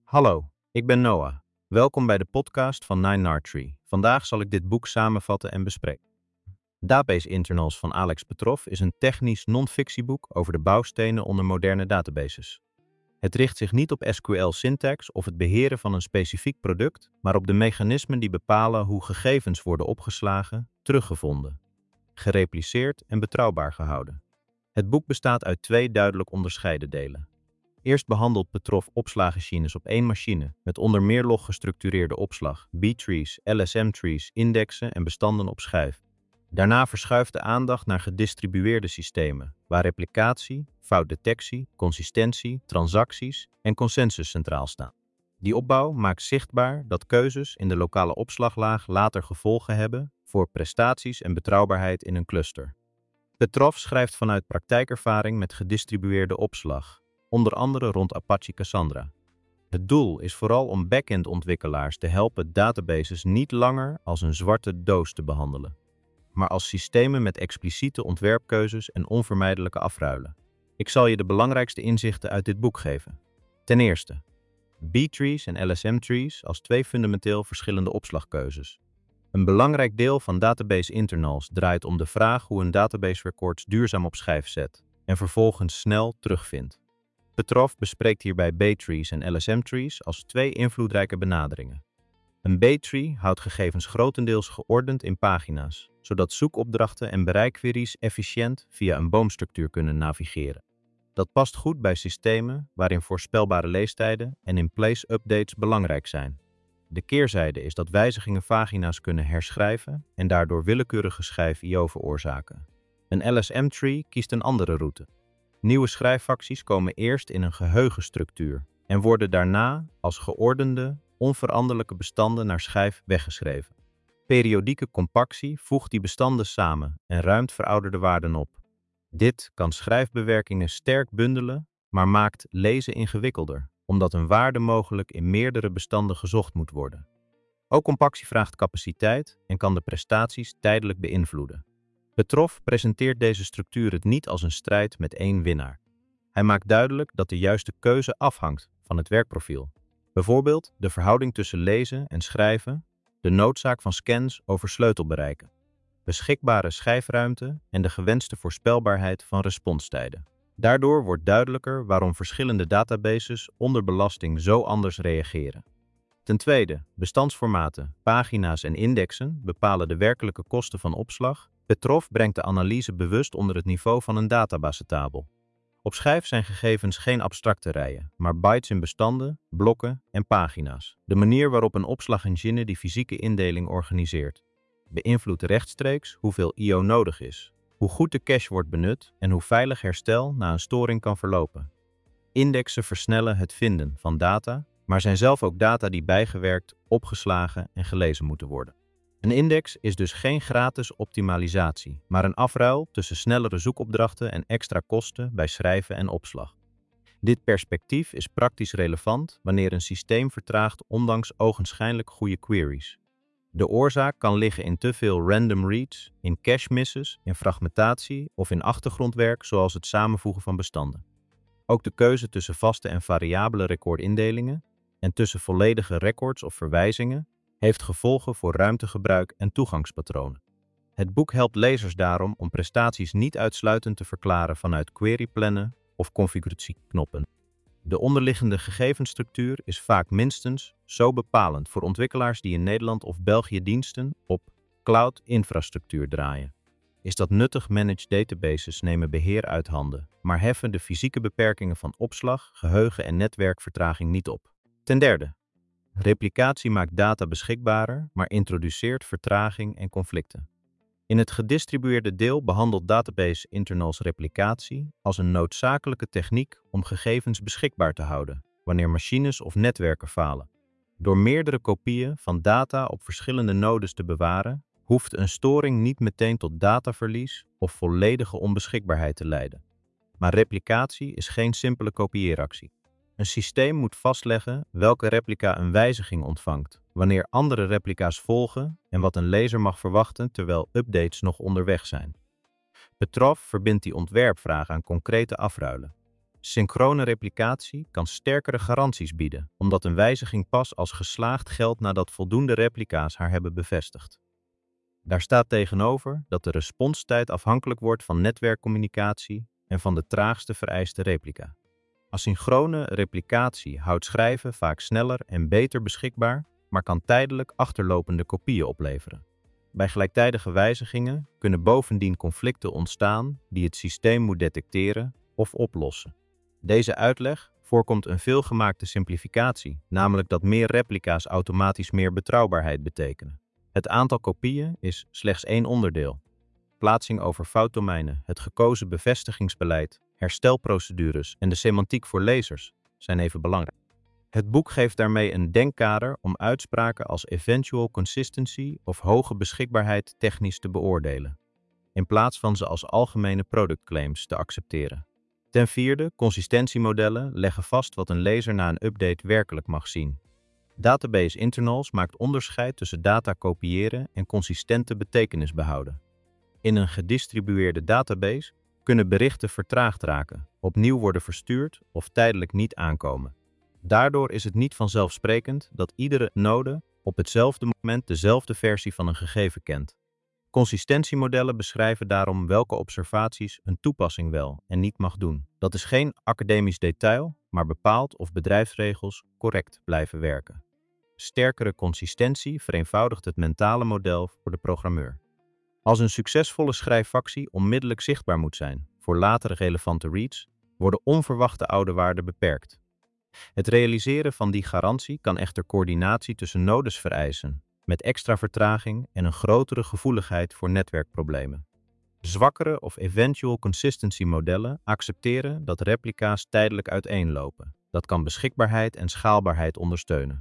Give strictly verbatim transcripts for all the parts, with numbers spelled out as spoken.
Hallo, ik ben Noah. Welkom bij de podcast van Nine Nard Tree. Vandaag zal ik dit boek samenvatten en bespreken. Database Internals van Alex Petrov is een technisch non-fictieboek over de bouwstenen onder moderne databases. Het richt zich niet op S Q L-syntax of het beheren van een specifiek product, maar op de mechanismen die bepalen hoe gegevens worden opgeslagen, teruggevonden, gerepliceerd en betrouwbaar gehouden. Het boek bestaat uit twee duidelijk onderscheiden delen. Eerst behandelt Petrov opslagmachines op één machine, met onder meer log gestructureerde opslag, B-trees, L S M-trees, indexen en bestanden op schijf. Daarna verschuift de aandacht naar gedistribueerde systemen, waar replicatie, foutdetectie, consistentie, transacties en consensus centraal staan. Die opbouw maakt zichtbaar dat keuzes in de lokale opslaglaag later gevolgen hebben voor prestaties en betrouwbaarheid in een cluster. Petrov schrijft vanuit praktijkervaring met gedistribueerde opslag, onder andere rond Apache Cassandra. Het doel is vooral om backend-ontwikkelaars te helpen databases niet langer als een zwarte doos te behandelen, maar als systemen met expliciete ontwerpkeuzes en onvermijdelijke afruilen. Ik zal je de belangrijkste inzichten uit dit boek geven. Ten eerste, B-trees en L S M-trees als twee fundamenteel verschillende opslagkeuzes. Een belangrijk deel van database internals draait om de vraag hoe een database records duurzaam op schijf zet en vervolgens snel terugvindt. Petrov bespreekt hierbij B-trees en L S M-trees als twee invloedrijke benaderingen. Een B-tree houdt gegevens grotendeels geordend in pagina's, zodat zoekopdrachten en bereikqueries efficiënt via een boomstructuur kunnen navigeren. Dat past goed bij systemen waarin voorspelbare leestijden en in-place updates belangrijk zijn. De keerzijde is dat wijzigingen pagina's kunnen herschrijven en daardoor willekeurige schijf I O veroorzaken. Een L S M-tree kiest een andere route. Nieuwe schrijfacties komen eerst in een geheugenstructuur en worden daarna als geordende, onveranderlijke bestanden naar schijf weggeschreven. Periodieke compactie voegt die bestanden samen en ruimt verouderde waarden op. Dit kan schrijfbewerkingen sterk bundelen, maar maakt lezen ingewikkelder, omdat een waarde mogelijk in meerdere bestanden gezocht moet worden. Ook compactie vraagt capaciteit en kan de prestaties tijdelijk beïnvloeden. Petrov presenteert deze structuur het niet als een strijd met één winnaar. Hij maakt duidelijk dat de juiste keuze afhangt van het werkprofiel. Bijvoorbeeld de verhouding tussen lezen en schrijven, de noodzaak van scans over sleutelbereiken, beschikbare schijfruimte en de gewenste voorspelbaarheid van responstijden. Daardoor wordt duidelijker waarom verschillende databases onder belasting zo anders reageren. Ten tweede, bestandsformaten, pagina's en indexen bepalen de werkelijke kosten van opslag. Petrov brengt de analyse bewust onder het niveau van een databasetabel. Op schijf zijn gegevens geen abstracte rijen, maar bytes in bestanden, blokken en pagina's. De manier waarop een opslagengine die fysieke indeling organiseert beïnvloedt rechtstreeks hoeveel I O nodig is, hoe goed de cache wordt benut en hoe veilig herstel na een storing kan verlopen. Indexen versnellen het vinden van data, maar zijn zelf ook data die bijgewerkt, opgeslagen en gelezen moeten worden. Een index is dus geen gratis optimalisatie, maar een afruil tussen snellere zoekopdrachten en extra kosten bij schrijven en opslag. Dit perspectief is praktisch relevant wanneer een systeem vertraagt ondanks ogenschijnlijk goede queries. De oorzaak kan liggen in te veel random reads, in cache misses, in fragmentatie of in achtergrondwerk zoals het samenvoegen van bestanden. Ook de keuze tussen vaste en variabele recordindelingen en tussen volledige records of verwijzingen heeft gevolgen voor ruimtegebruik en toegangspatronen. Het boek helpt lezers daarom om prestaties niet uitsluitend te verklaren vanuit queryplannen of configuratieknoppen. De onderliggende gegevensstructuur is vaak minstens zo bepalend voor ontwikkelaars die in Nederland of België diensten op cloud-infrastructuur draaien. Is dat nuttig? Managed databases nemen beheer uit handen, maar heffen de fysieke beperkingen van opslag, geheugen en netwerkvertraging niet op. Ten derde, replicatie maakt data beschikbaarder, maar introduceert vertraging en conflicten. In het gedistribueerde deel behandelt database internals replicatie als een noodzakelijke techniek om gegevens beschikbaar te houden, wanneer machines of netwerken falen. Door meerdere kopieën van data op verschillende nodes te bewaren, hoeft een storing niet meteen tot dataverlies of volledige onbeschikbaarheid te leiden. Maar replicatie is geen simpele kopieeractie. Een systeem moet vastleggen welke replica een wijziging ontvangt, wanneer andere replica's volgen en wat een lezer mag verwachten terwijl updates nog onderweg zijn. Petrov verbindt die ontwerpvraag aan concrete afruilen. Synchrone replicatie kan sterkere garanties bieden, omdat een wijziging pas als geslaagd geldt nadat voldoende replica's haar hebben bevestigd. Daar staat tegenover dat de responstijd afhankelijk wordt van netwerkcommunicatie en van de traagste vereiste replica. Asynchrone replicatie houdt schrijven vaak sneller en beter beschikbaar, maar kan tijdelijk achterlopende kopieën opleveren. Bij gelijktijdige wijzigingen kunnen bovendien conflicten ontstaan die het systeem moet detecteren of oplossen. Deze uitleg voorkomt een veelgemaakte simplificatie, namelijk dat meer replica's automatisch meer betrouwbaarheid betekenen. Het aantal kopieën is slechts één onderdeel. Plaatsing over foutdomeinen, het gekozen bevestigingsbeleid, herstelprocedures en de semantiek voor lezers zijn even belangrijk. Het boek geeft daarmee een denkkader om uitspraken als eventual consistency of hoge beschikbaarheid technisch te beoordelen, in plaats van ze als algemene productclaims te accepteren. Ten vierde, consistentiemodellen leggen vast wat een lezer na een update werkelijk mag zien. Database internals maakt onderscheid tussen data kopiëren en consistente betekenis behouden. In een gedistribueerde database kunnen berichten vertraagd raken, opnieuw worden verstuurd of tijdelijk niet aankomen. Daardoor is het niet vanzelfsprekend dat iedere node op hetzelfde moment dezelfde versie van een gegeven kent. Consistentiemodellen beschrijven daarom welke observaties een toepassing wel en niet mag doen. Dat is geen academisch detail, maar bepaalt of bedrijfsregels correct blijven werken. Sterkere consistentie vereenvoudigt het mentale model voor de programmeur. Als een succesvolle schrijfactie onmiddellijk zichtbaar moet zijn voor latere relevante reads, worden onverwachte oude waarden beperkt. Het realiseren van die garantie kan echter coördinatie tussen nodes vereisen, met extra vertraging en een grotere gevoeligheid voor netwerkproblemen. Zwakkere of eventual consistency modellen accepteren dat replica's tijdelijk uiteenlopen. Dat kan beschikbaarheid en schaalbaarheid ondersteunen.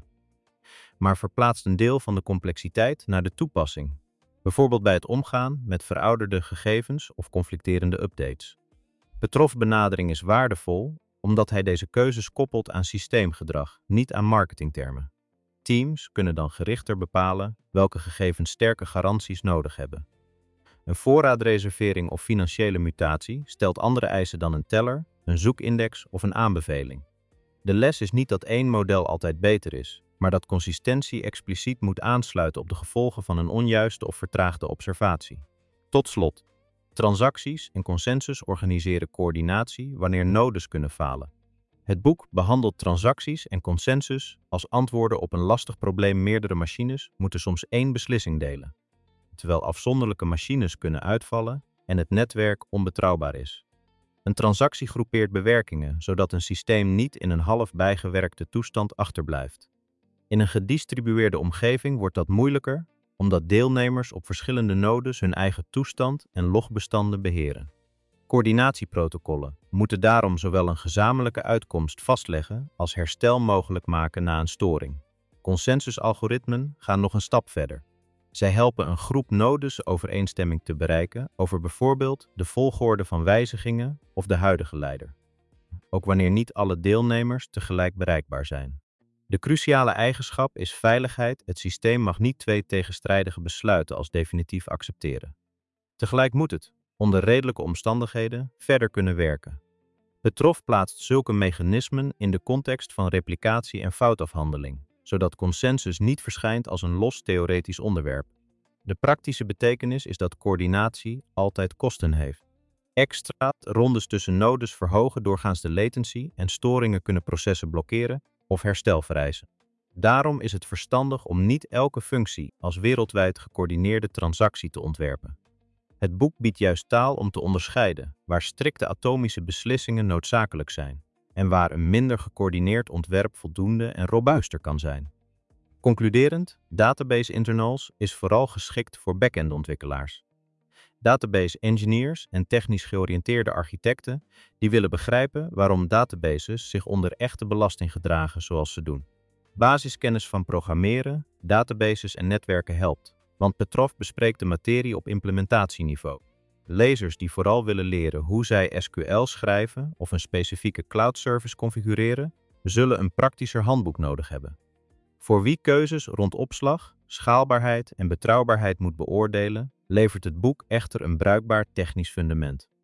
Maar verplaatst een deel van de complexiteit naar de toepassing, bijvoorbeeld bij het omgaan met verouderde gegevens of conflicterende updates. Petrov-benadering is waardevol omdat hij deze keuzes koppelt aan systeemgedrag, niet aan marketingtermen. Teams kunnen dan gerichter bepalen welke gegevens sterke garanties nodig hebben. Een voorraadreservering of financiële mutatie stelt andere eisen dan een teller, een zoekindex of een aanbeveling. De les is niet dat één model altijd beter is, maar dat consistentie expliciet moet aansluiten op de gevolgen van een onjuiste of vertraagde observatie. Tot slot, transacties en consensus organiseren coördinatie wanneer nodes kunnen falen. Het boek behandelt transacties en consensus als antwoorden op een lastig probleem. Meerdere machines moeten soms één beslissing delen, terwijl afzonderlijke machines kunnen uitvallen en het netwerk onbetrouwbaar is. Een transactie groepeert bewerkingen, zodat een systeem niet in een half bijgewerkte toestand achterblijft. In een gedistribueerde omgeving wordt dat moeilijker, omdat deelnemers op verschillende nodes hun eigen toestand en logbestanden beheren. Coördinatieprotocollen moeten daarom zowel een gezamenlijke uitkomst vastleggen als herstel mogelijk maken na een storing. Consensusalgoritmen gaan nog een stap verder. Zij helpen een groep nodes overeenstemming te bereiken over bijvoorbeeld de volgorde van wijzigingen of de huidige leider, ook wanneer niet alle deelnemers tegelijk bereikbaar zijn. De cruciale eigenschap is veiligheid. Het systeem mag niet twee tegenstrijdige besluiten als definitief accepteren. Tegelijk moet het, onder redelijke omstandigheden, verder kunnen werken. Petrov plaatst zulke mechanismen in de context van replicatie en foutafhandeling, zodat consensus niet verschijnt als een los theoretisch onderwerp. De praktische betekenis is dat coördinatie altijd kosten heeft. Extra rondes tussen nodes verhogen doorgaans de latency en storingen kunnen processen blokkeren of herstel vereisen. Daarom is het verstandig om niet elke functie als wereldwijd gecoördineerde transactie te ontwerpen. Het boek biedt juist taal om te onderscheiden waar strikte atomische beslissingen noodzakelijk zijn en waar een minder gecoördineerd ontwerp voldoende en robuuster kan zijn. Concluderend, database internals is vooral geschikt voor back-end ontwikkelaars. Database engineers en technisch georiënteerde architecten die willen begrijpen waarom databases zich onder echte belasting gedragen zoals ze doen. Basiskennis van programmeren, databases en netwerken helpt, want Petrov bespreekt de materie op implementatieniveau. Lezers die vooral willen leren hoe zij S Q L schrijven of een specifieke cloud service configureren, zullen een praktischer handboek nodig hebben. Voor wie keuzes rond opslag, schaalbaarheid en betrouwbaarheid moet beoordelen, levert het boek echter een bruikbaar technisch fundament.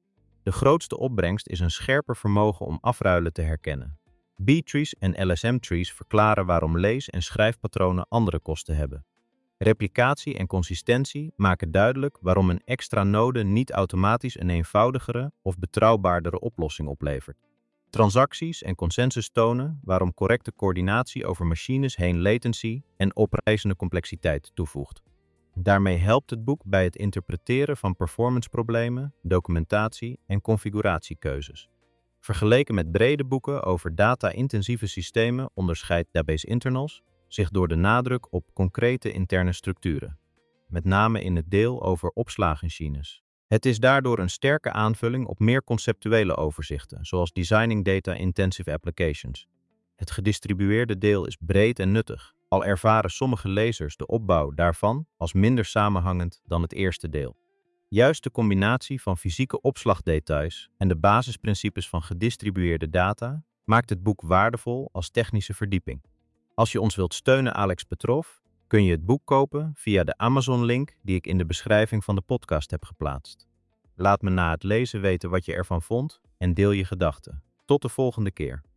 De grootste opbrengst is een scherper vermogen om afruilen te herkennen. B-trees en L S M-trees verklaren waarom lees- en schrijfpatronen andere kosten hebben. Replicatie en consistentie maken duidelijk waarom een extra node niet automatisch een eenvoudigere of betrouwbaardere oplossing oplevert. Transacties en consensus tonen waarom correcte coördinatie over machines heen latency en oprijzende complexiteit toevoegt. Daarmee helpt het boek bij het interpreteren van performanceproblemen, documentatie en configuratiekeuzes. Vergeleken met brede boeken over data-intensieve systemen onderscheidt Database Internals zich door de nadruk op concrete interne structuren, met name in het deel over opslagmachines. Het is daardoor een sterke aanvulling op meer conceptuele overzichten, zoals Designing Data-Intensive Applications. Het gedistribueerde deel is breed en nuttig, al ervaren sommige lezers de opbouw daarvan als minder samenhangend dan het eerste deel. Juist de combinatie van fysieke opslagdetails en de basisprincipes van gedistribueerde data maakt het boek waardevol als technische verdieping. Als je ons wilt steunen, Alex Petrov, kun je het boek kopen via de Amazon-link die ik in de beschrijving van de podcast heb geplaatst. Laat me na het lezen weten wat je ervan vond en deel je gedachten. Tot de volgende keer.